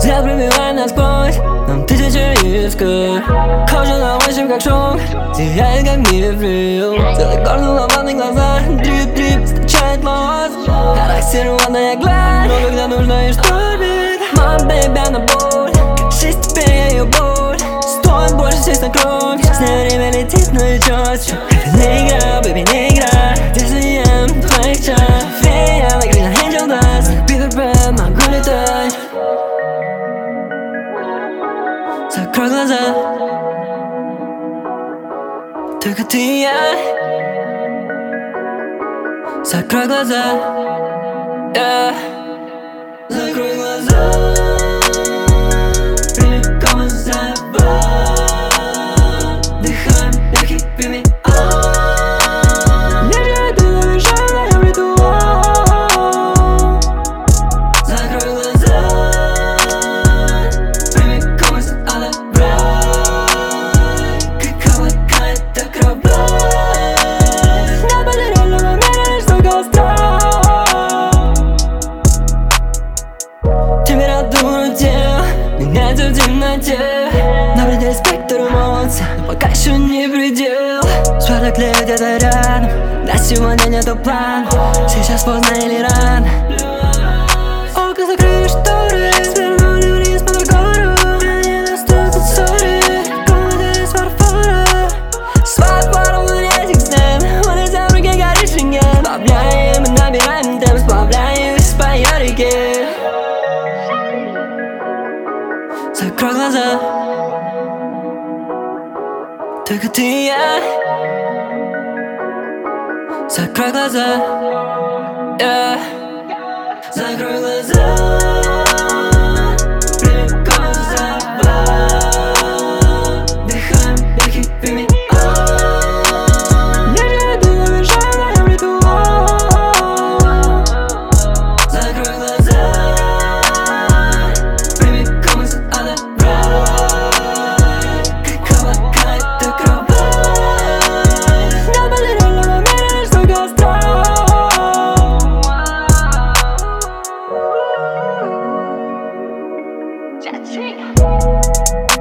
Взгляд пробивает насквозь, нам тысячи искр. Кожа на ощупь как шок, сияет как мифрил. Целый город на ладных глазах, дрип-дрип, встречает лос. Характер водная гладь, но когда нужно и штормит. My baby на боль, как жизнь теперь я ее боль. Стоит больше сесть на кровь, с ней время летит, но и четче. Это не игра, baby, не игра. Где съем твоих чар, фея на крыльях Angel Dust. Питер Пэн, могу летать. Закрой глаза, только ты и я. Закрой глаза, yeah. Закрой глаза, прими кому забор. Дыхаем легкий прими. Нежно ты завершаешь в моем ритуал. Закрой глаза, прими кому забор. Как облакает до кровать. На потерянном мире лишь только страх. Температура тела меняется в темноте. На пределе спектр эмоций, но пока еще не предел. Свадок лет где-то рядом, на сегодня нету плана. Сейчас поздно или рано. Окна закрыли шторы, свернули вниз по гору. Они наступят ссоры, комнаты из фарфора. Свадьба на этих сцен, улица в руке горит рентген. Сплавляем и набираем темп, сплавляюсь по ее реке. Закрой глаза, только ты и я. Закрой глаза, yeah. Закрой глаза, прими кому забор. Дыхаем легкий прими. Нежно ты завершаешь в моем ритуал. Закрой глаза, прими кому забор. Как облакает до кровать. На потерянном мире лишь только страх.